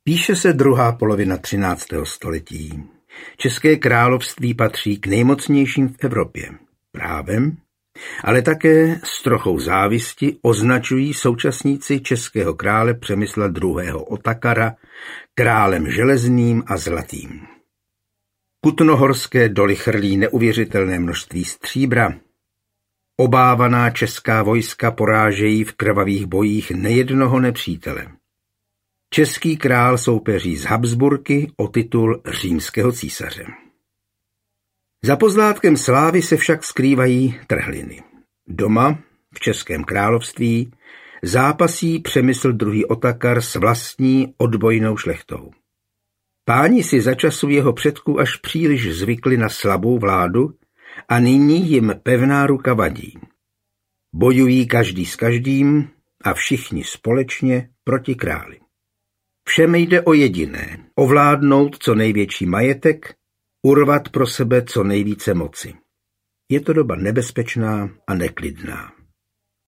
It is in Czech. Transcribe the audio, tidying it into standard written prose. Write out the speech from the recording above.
Píše se druhá polovina 13. století. České království patří k nejmocnějším v Evropě. Právem, ale také s trochou závisti označují současníci českého krále Přemysla II. Otakara králem železným a zlatým. Kutnohorské doly chrlí neuvěřitelné množství stříbra. Obávaná česká vojska porážejí v krvavých bojích nejednoho nepřítele. Český král soupeří s Habsburky o titul římského císaře. Za pozlátkem slávy se však skrývají trhliny. Doma, v Českém království, zápasí Přemysl II. Otakar s vlastní odbojnou šlechtou. Páni si za času jeho předků až příliš zvykli na slabou vládu a nyní jim pevná ruka vadí. Bojují každý s každým a všichni společně proti králi. Všem jde o jediné, ovládnout co největší majetek, urvat pro sebe co nejvíce moci. Je to doba nebezpečná a neklidná.